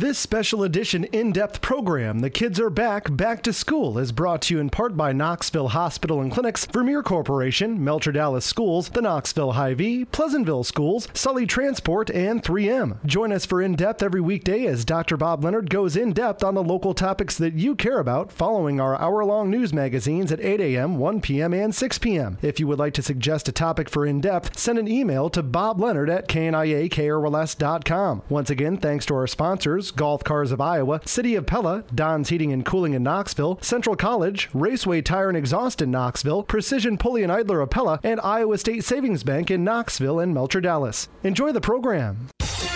This special edition in-depth program, The Kids Are Back to School, is brought to you in part by Knoxville Hospital and Clinics, Vermeer Corporation, Melcher Dallas Schools, the Knoxville Hy-Vee, Pleasantville Schools, Sully Transport, and 3M. Join us for In-Depth every weekday as Dr. Bob Leonard goes in-depth on the local topics that you care about following our hour-long news magazines at 8 a.m., 1 p.m., and 6 p.m. If you would like to suggest a topic for In-Depth, send an email to bobleonard@kniakrls.com. Once again, thanks to our sponsors, Golf Cars of Iowa, City of Pella, Don's Heating and Cooling in Knoxville, Central College, Raceway Tire and Exhaust in Knoxville, Precision Pulley and Idler of Pella, and Iowa State Savings Bank in Knoxville and Melcher Dallas. Enjoy the program.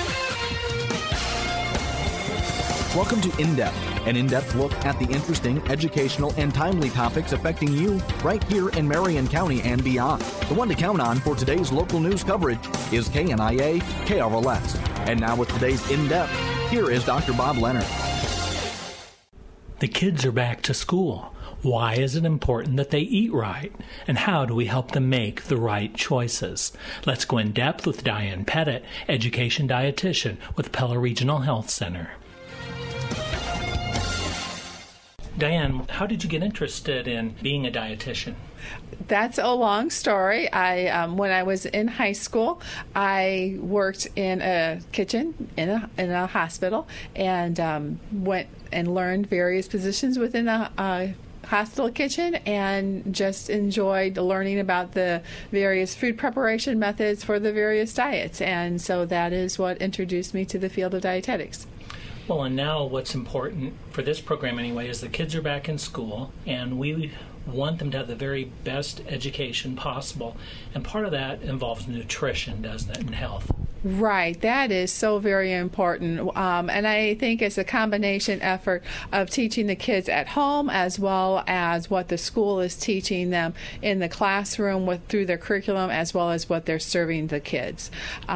Welcome to In-Depth, an in-depth look at the interesting, educational, and timely topics affecting you right here in Marion County and beyond. The one to count on for today's local news coverage is KNIA KRLS. And now with today's In-Depth, here is Dr. Bob Leonard. The kids are back to school. Why is it important that they eat right? And how do we help them make the right choices? Let's go in depth with Diane Pettit, education dietitian with Pella Regional Health Center. Diane, how did you get interested in being a dietitian? That's a long story. When I was in high school, I worked in a kitchen in a hospital, and went and learned various positions within a hospital kitchen, and just enjoyed learning about the various food preparation methods for the various diets. And so that is what introduced me to the field of dietetics. Well, and now what's important for this program anyway is the kids are back in school, and we want them to have the very best education possible. And part of that involves nutrition, doesn't it, and health? Right. That is so very important. And I think it's a combination effort of teaching the kids at home as well as what the school is teaching them in the classroom through their curriculum, as well as what they're serving the kids.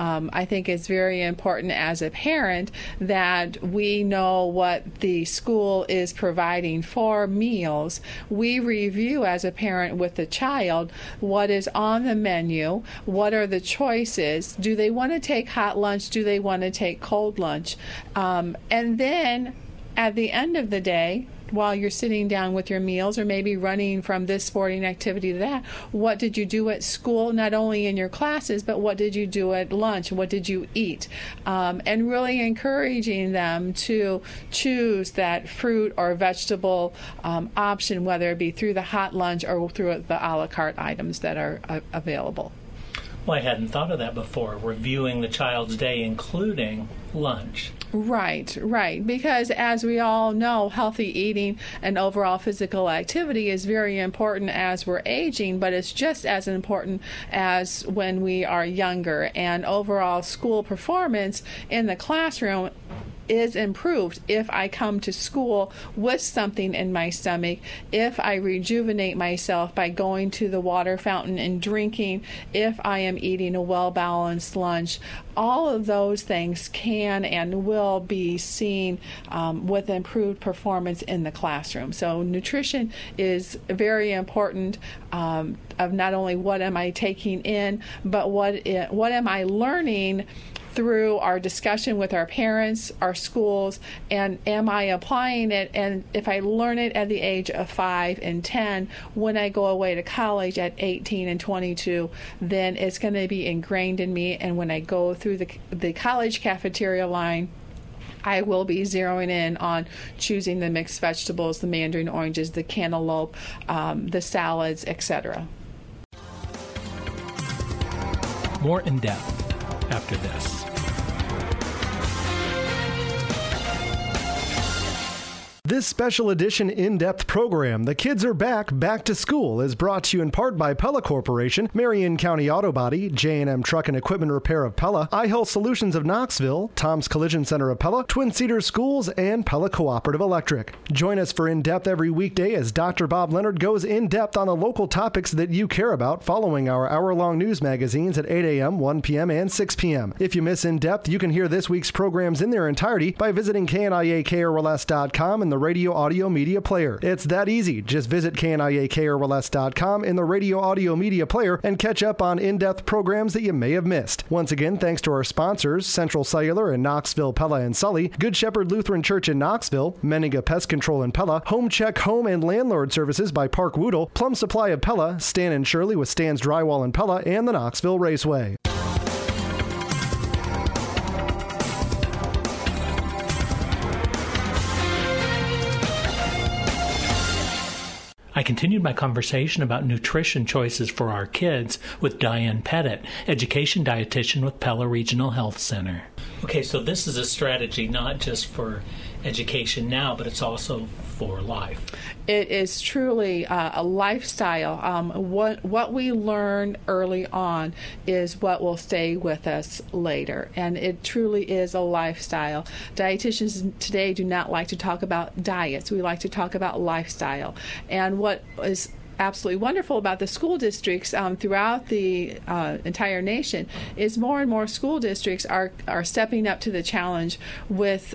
I think it's very important as a parent that we know what the school is providing for meals. We review as a parent with the child what is on the menu, what are the choices, do they want to take hot lunch, do they want to take cold lunch, and then at the end of the day, while you're sitting down with your meals or maybe running from this sporting activity to that, what did you do at school, not only in your classes, but what did you do at lunch, what did you eat, and really encouraging them to choose that fruit or vegetable option, whether it be through the hot lunch or through the a la carte items that are available. Well, I hadn't thought of that before, reviewing the child's day, including lunch. Right. Because as we all know, healthy eating and overall physical activity is very important as we're aging, but it's just as important as when we are younger. And overall school performance in the classroom is improved if I come to school with something in my stomach, if I rejuvenate myself by going to the water fountain and drinking, if I am eating a well-balanced lunch. All of those things can and will be seen with improved performance in the classroom. So nutrition is very important of not only what am I taking in, but what am I learning through our discussion with our parents, our schools, and am I applying it? And if I learn it at the age of 5 and 10, when I go away to college at 18 and 22, then it's going to be ingrained in me. And when I go through the college cafeteria line, I will be zeroing in on choosing the mixed vegetables, the mandarin oranges, the cantaloupe, the salads, etc. More in depth after this. This special edition in-depth program, The Kids Are Back to School, is brought to you in part by Pella Corporation, Marion County Auto Body, J&M Truck and Equipment Repair of Pella, iHealth Solutions of Knoxville, Tom's Collision Center of Pella, Twin Cedars Schools, and Pella Cooperative Electric. Join us for In-Depth every weekday as Dr. Bob Leonard goes in-depth on the local topics that you care about following our hour-long news magazines at 8 a.m., 1 p.m., and 6 p.m. If you miss In-Depth, you can hear this week's programs in their entirety by visiting KNIAKRLS.com and the Radio Audio Media Player. It's that easy. Just visit KNIAKRLS.com in the Radio Audio Media Player and catch up on in-depth programs that you may have missed. Once again, thanks to our sponsors, Central Cellular in Knoxville, Pella, and Sully, Good Shepherd Lutheran Church in Knoxville, Menninga Pest Control in Pella, Home Check Home and Landlord Services by Park Woodle, Plum Supply of Pella, Stan and Shirley with Stan's Drywall in Pella, and the Knoxville Raceway. I continued my conversation about nutrition choices for our kids with Diane Pettit, education dietitian with Pella Regional Health Center. Okay, so this is a strategy not just for education now, but it's also for life. It is truly a lifestyle. What we learn early on is what will stay with us later, and it truly is a lifestyle. Dietitians today do not like to talk about diets. We like to talk about lifestyle. And what is absolutely wonderful about the school districts throughout the entire nation is more and more school districts are stepping up to the challenge with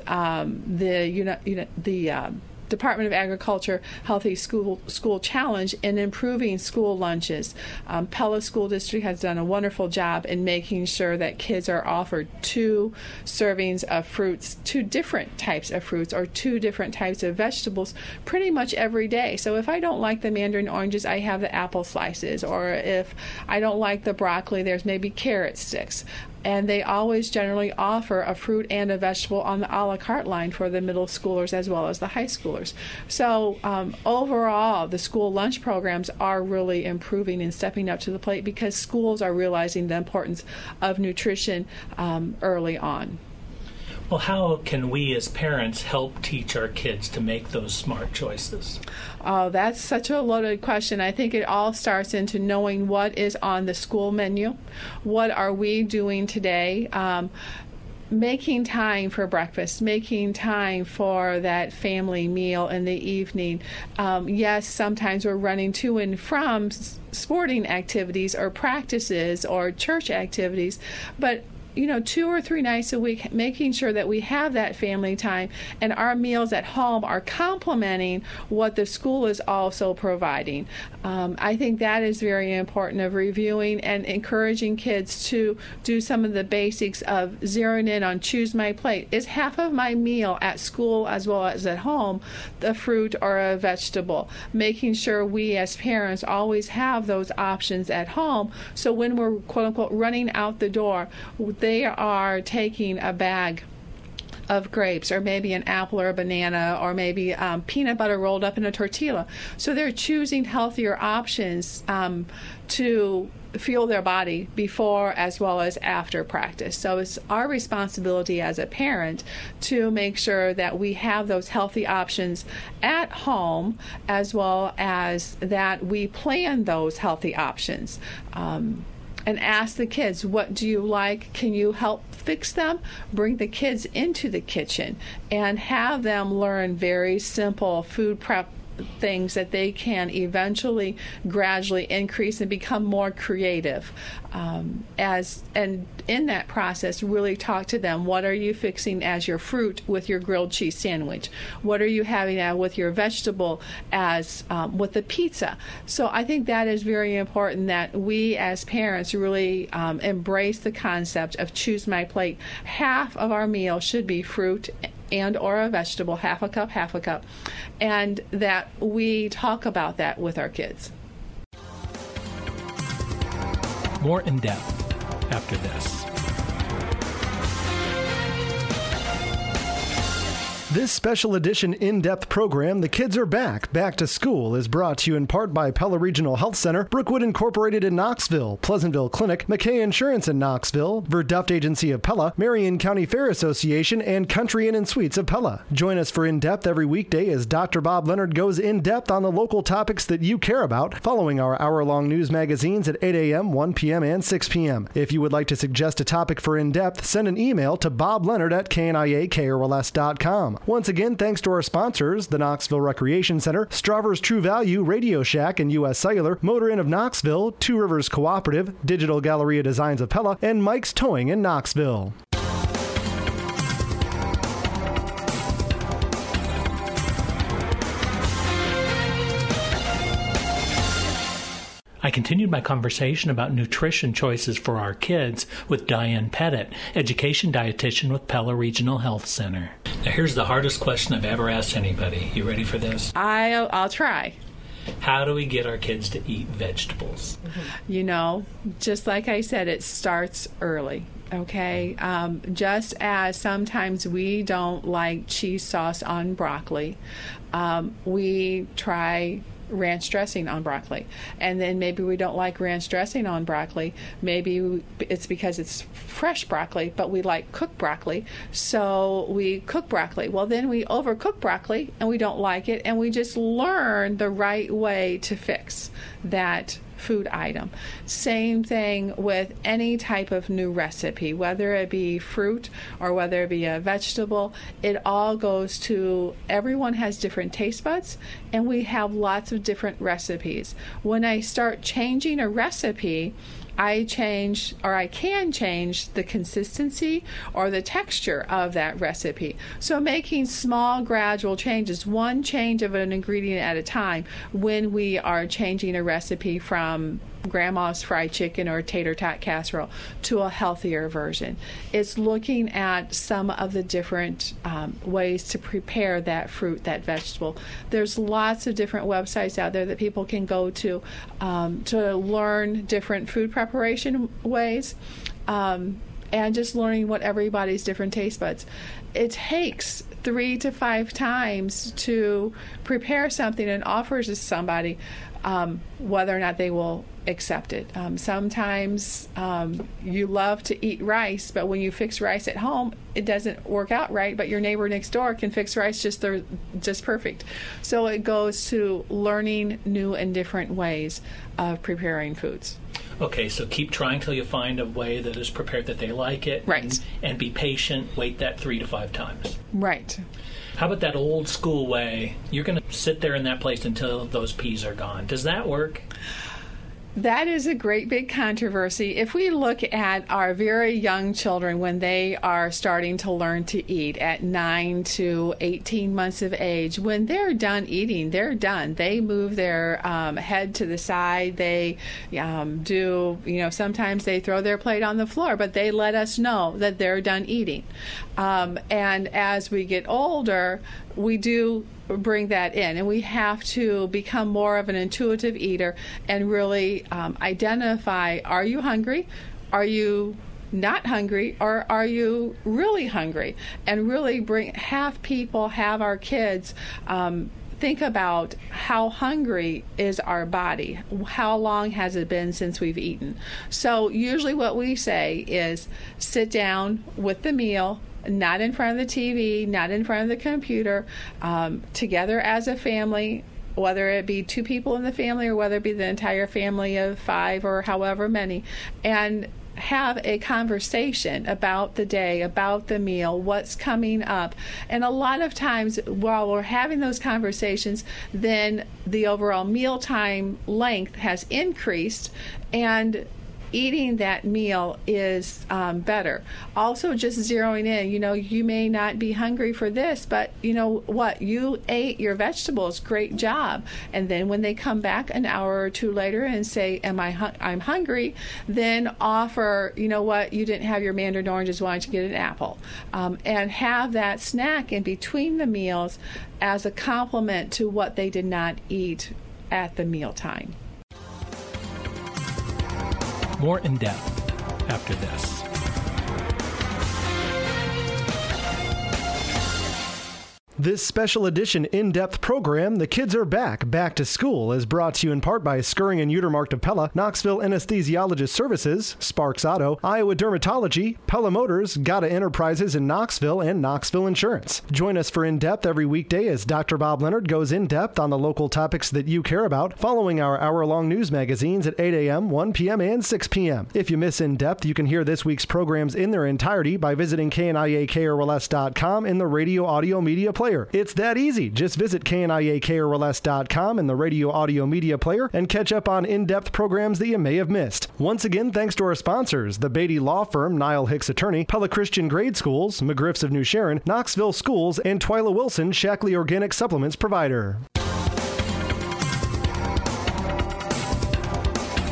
the Department of Agriculture Healthy School Challenge in improving school lunches. Pella School District has done a wonderful job in making sure that kids are offered 2 servings of fruits, 2 different types of fruits, or 2 different types of vegetables pretty much every day. So if I don't like the mandarin oranges, I have the apple slices, or if I don't like the broccoli, there's maybe carrot sticks. And they always generally offer a fruit and a vegetable on the a la carte line for the middle schoolers as well as the high schoolers. So overall, the school lunch programs are really improving and stepping up to the plate because schools are realizing the importance of nutrition early on. Well, how can we as parents help teach our kids to make those smart choices? Oh, that's such a loaded question. I think it all starts into knowing what is on the school menu. What are we doing today? Making time for breakfast, making time for that family meal in the evening. Yes, sometimes we're running to and from sporting activities or practices or church activities, but 2 or 3 nights a week, making sure that we have that family time and our meals at home are complementing what the school is also providing. I think that is very important, of reviewing and encouraging kids to do some of the basics of zeroing in on choose my plate. Is half of my meal at school as well as at home the fruit or a vegetable? Making sure we as parents always have those options at home, so when we're quote unquote running out the door, they are taking a bag of grapes, or maybe an apple or a banana, or maybe peanut butter rolled up in a tortilla. So they're choosing healthier options to fuel their body before as well as after practice. So it's our responsibility as a parent to make sure that we have those healthy options at home, as well as that we plan those healthy options. And ask the kids, what do you like? Can you help fix them? Bring the kids into the kitchen and have them learn very simple food prep things that they can eventually gradually increase and become more creative. And in that process, really talk to them. What are you fixing as your fruit with your grilled cheese sandwich? What are you having with your vegetable as with the pizza? So I think that is very important, that we as parents really embrace the concept of choose my plate. Half of our meal should be fruit and or a vegetable, half a cup, and that we talk about that with our kids. More in depth after this. This special edition in-depth program, The Kids Are Back to School, is brought to you in part by Pella Regional Health Center, Brookwood Incorporated in Knoxville, Pleasantville Clinic, McKay Insurance in Knoxville, Verduft Agency of Pella, Marion County Fair Association, and Country Inn and Suites of Pella. Join us for In-Depth every weekday as Dr. Bob Leonard goes in-depth on the local topics that you care about, following our hour-long news magazines at 8 a.m., 1 p.m., and 6 p.m. If you would like to suggest a topic for In-Depth, send an email to bobleonard@kniakrls.com. Once again, thanks to our sponsors, the Knoxville Recreation Center, Stravers True Value, Radio Shack and U.S. Cellular, Motor Inn of Knoxville, Two Rivers Cooperative, Digital Galleria Designs of Pella, and Mike's Towing in Knoxville. I continued my conversation about nutrition choices for our kids with Diane Pettit, education dietitian with Pella Regional Health Center. Now here's the hardest question I've ever asked anybody. You ready for this? I'll try. How do we get our kids to eat vegetables? You know, just like I said, it starts early. Okay, just as sometimes we don't like cheese sauce on broccoli, we try ranch dressing on broccoli. And then maybe we don't like ranch dressing on broccoli. Maybe it's because it's fresh broccoli, but we like cooked broccoli. So we cook broccoli. Well, then we overcook broccoli and we don't like it, and we just learn the right way to fix that food item. Same thing with any type of new recipe, whether it be fruit or whether it be a vegetable. It all goes to, everyone has different taste buds, and we have lots of different recipes. When I start changing a recipe, I can change the consistency or the texture of that recipe. So making small gradual changes, one change of an ingredient at a time, when we are changing a recipe from grandma's fried chicken or tater tot casserole to a healthier version. It's looking at some of the different ways to prepare that fruit, that vegetable. There's lots of different websites out there that people can go to learn different food preparation ways, and just learning what everybody's different taste buds. It takes 3 to 5 times to prepare something and offer to somebody, whether or not they will accept it. Sometimes you love to eat rice, but when you fix rice at home, it doesn't work out right, but your neighbor next door can fix rice just perfect. So it goes to learning new and different ways of preparing foods. Okay, so keep trying till you find a way that is prepared that they like it. Right. And be patient. Wait that 3 to 5 times. Right. How about that old school way? You're going to sit there in that place until those peas are gone. Does that work? That is a great big controversy. If we look at our very young children when they are starting to learn to eat at 9 to 18 months of age, when they're done eating, they're done. They move their head to the side. They sometimes they throw their plate on the floor, but they let us know that they're done eating. And as we get older, we do bring that in, and we have to become more of an intuitive eater and really identify, are you hungry? Are you not hungry, or are you really hungry? And really have our kids think about how hungry is our body, how long has it been since we've eaten. So usually what we say is sit down with the meal, not in front of the TV, not in front of the computer, together as a family, whether it be 2 people in the family or whether it be the entire family of 5 or however many, and have a conversation about the day, about the meal, what's coming up. And a lot of times while we're having those conversations, then the overall mealtime length has increased, and eating that meal is better. Also, just zeroing in, you may not be hungry for this, but you know what? You ate your vegetables, great job. And then when they come back an hour or 2 later and say, I'm hungry, then offer, you know what? You didn't have your mandarin oranges, why don't you get an apple? And have that snack in between the meals as a complement to what they did not eat at the mealtime. More in depth after this. This special edition in-depth program, The Kids Are Back to School, is brought to you in part by Skirring and Utermark of Pella, Knoxville Anesthesiologist Services, Sparks Auto, Iowa Dermatology, Pella Motors, Gata Enterprises in Knoxville, and Knoxville Insurance. Join us for In-Depth every weekday as Dr. Bob Leonard goes in-depth on the local topics that you care about, following our hour-long news magazines at 8 a.m., 1 p.m., and 6 p.m. If you miss In-Depth, you can hear this week's programs in their entirety by visiting KNIAKRLS.com in the radio audio media player. It's that easy. Just visit KNIAKRLS.com in the radio audio media player and catch up on in-depth programs that you may have missed. Once again, thanks to our sponsors, the Beatty Law Firm, Niall Hicks Attorney, Pella Christian Grade Schools, McGriff's of New Sharon, Knoxville Schools, and Twyla Wilson, Shackley Organic Supplements Provider.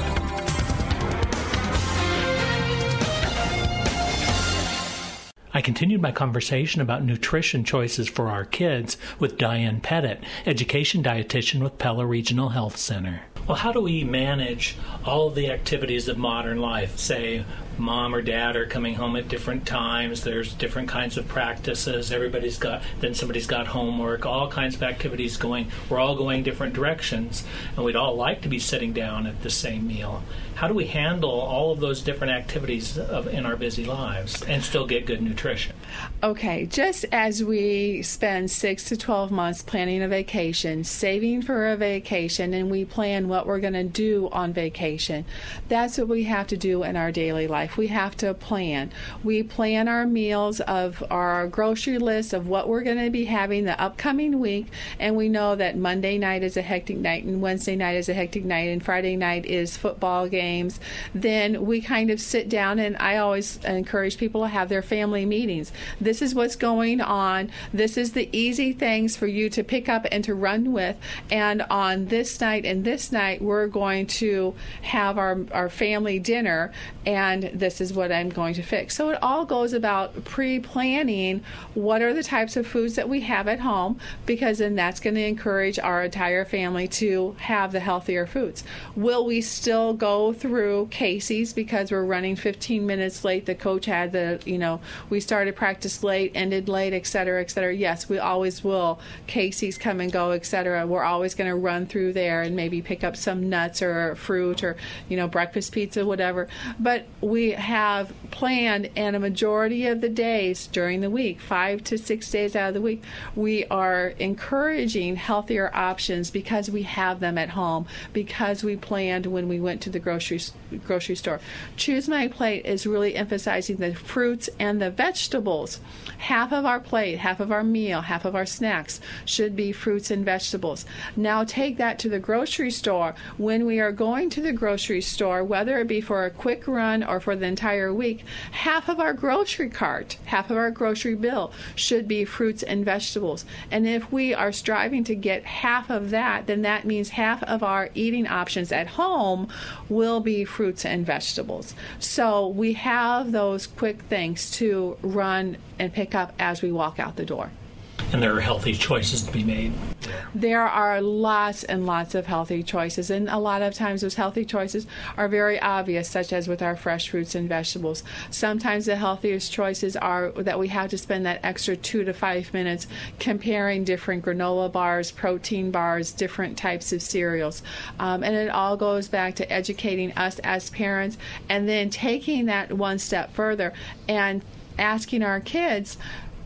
I continued my conversation about nutrition choices for our kids with Diane Pettit, education dietitian with Pella Regional Health Center. Well, how do we manage all of the activities of modern life? Say, mom or dad are coming home at different times. There's different kinds of practices. Somebody's got homework, all kinds of activities going. We're all going different directions, and we'd all like to be sitting down at the same meal. How do we handle all of those different activities in our busy lives and still get good nutrition? Okay, just as we spend 6 to 12 months planning a vacation, saving for a vacation, and we plan what we're going to do on vacation, that's what we have to do in our daily life. We have to plan. We plan our meals of our grocery list of what we're going to be having the upcoming week, and we know that Monday night is a hectic night, and Wednesday night is a hectic night, and Friday night is football games. Then we kind of sit down, and I always encourage people to have their family meetings. This is what's going on. This is the easy things for you to pick up and to run with. And on this night and this night, we're going to have our family dinner, and this is what I'm going to fix. So it all goes about pre-planning what are the types of foods that we have at home, because then that's going to encourage our entire family to have the healthier foods. Will we still go through Casey's because we're running 15 minutes late? The coach had we started practice late, ended late, et cetera, et cetera. Yes, we always will. Casey's come and go, et cetera. We're always going to run through there and maybe pick up some nuts or fruit or, breakfast pizza, whatever. But we have planned, and a majority of the days during the week, 5 to 6 days out of the week, we are encouraging healthier options because we have them at home, because we planned when we went to the grocery store. Choose My Plate is really emphasizing the fruits and the vegetables. Half of our plate, half of our meal, half of our snacks should be fruits and vegetables. Now take that to the grocery store. When we are going to the grocery store, whether it be for a quick run or for the entire week, half of our grocery cart, half of our grocery bill should be fruits and vegetables. And if we are striving to get half of that, then that means half of our eating options at home will be fruits and vegetables. So we have those quick things to run and pick up as we walk out the door. And there are healthy choices to be made. There are lots and lots of healthy choices, and a lot of times those healthy choices are very obvious, such as with our fresh fruits and vegetables. Sometimes the healthiest choices are that we have to spend that extra 2 to 5 minutes comparing different granola bars, protein bars, different types of cereals. And it all goes back to educating us as parents, and then taking that one step further and asking our kids,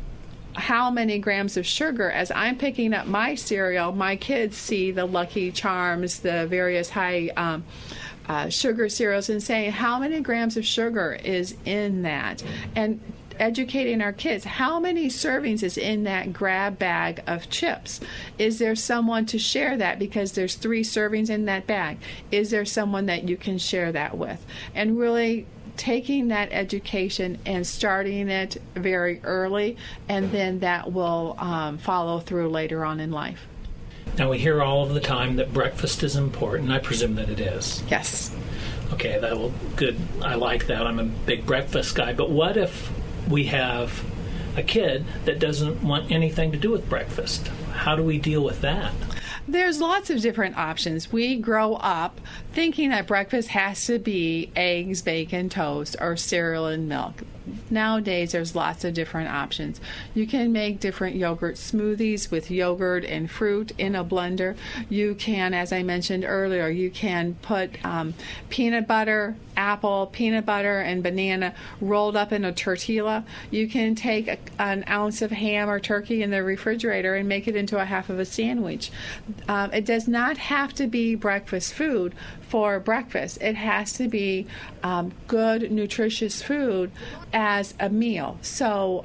how many grams of sugar? As I'm picking up my cereal, my kids see the Lucky Charms, the various high sugar cereals, and saying, how many grams of sugar is in that? And educating our kids, how many servings is in that grab bag of chips? Is there someone to share that because there's 3 servings in that bag? Is there someone that you can share that with? And really taking that education and starting it very early, and then that will follow through later on in life. Now, we hear all of the time that breakfast is important. I presume that it is. Yes. Okay, good. I like that. I'm a big breakfast guy. But what if we have a kid that doesn't want anything to do with breakfast? How do we deal with that? There's lots of different options. We grow up thinking that breakfast has to be eggs, bacon, toast, or cereal and milk. Nowadays, there's lots of different options. You can make different yogurt smoothies with yogurt and fruit in a blender. You can, as I mentioned earlier, you can put peanut butter, apple, peanut butter, and banana rolled up in a tortilla. You can take an ounce of ham or turkey in the refrigerator and make it into a half of a sandwich. It does not have to be breakfast food for breakfast. It has to be good, nutritious food as a meal. So,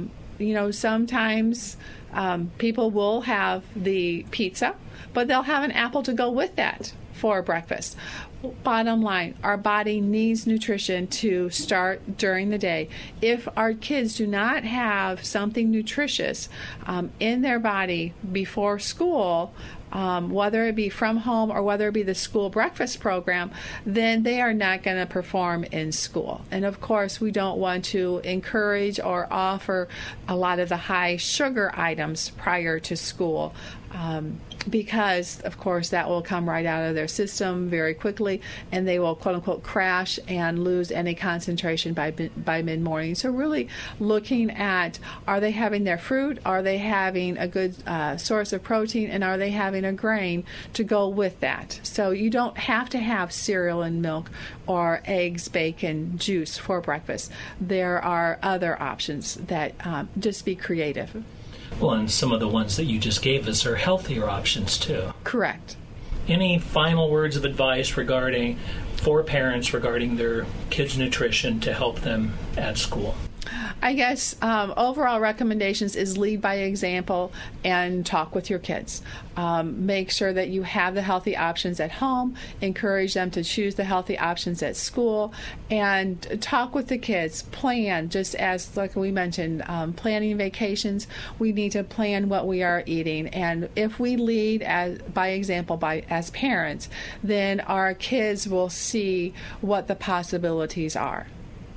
sometimes people will have the pizza, but they'll have an apple to go with that for breakfast. Bottom line, our body needs nutrition to start during the day. If our kids do not have something nutritious in their body before school, whether it be from home or whether it be the school breakfast program, then they are not going to perform in school. And of course, we don't want to encourage or offer a lot of the high sugar items prior to school. Because, of course, that will come right out of their system very quickly, and they will, quote-unquote, crash and lose any concentration by mid-morning. So really looking at, are they having their fruit, are they having a good source of protein, and are they having a grain to go with that? So you don't have to have cereal and milk or eggs, bacon, juice for breakfast. There are other options that just be creative. Well, and some of the ones that you just gave us are healthier options, too. Correct. Any final words of advice for parents regarding their kids' nutrition to help them at school? I guess overall recommendations is lead by example and talk with your kids. Make sure that you have the healthy options at home. Encourage them to choose the healthy options at school, and talk with the kids. Plan, just as like we mentioned, planning vacations. We need to plan what we are eating, and if we lead by example as parents, then our kids will see what the possibilities are.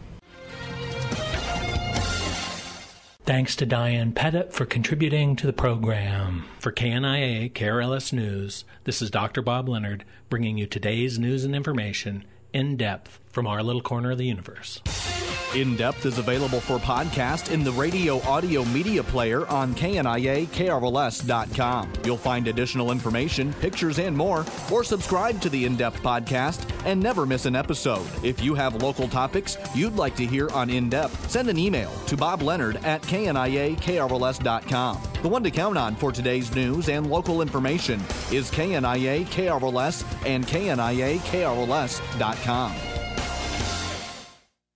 Thanks to Diane Pettit for contributing to the program. For KNIA KRLS News, this is Dr. Bob Leonard bringing you today's news and information in depth from our little corner of the universe. In Depth is available for podcast in the radio audio media player on KNIA-KRLS.com. You'll find additional information, pictures, and more, or subscribe to the In Depth podcast and never miss an episode. If you have local topics you'd like to hear on In Depth, send an email to bobleonard@KNIA-KRLS.com. The one to count on for today's news and local information is KNIA-KRLS and KNIA-KRLS.com.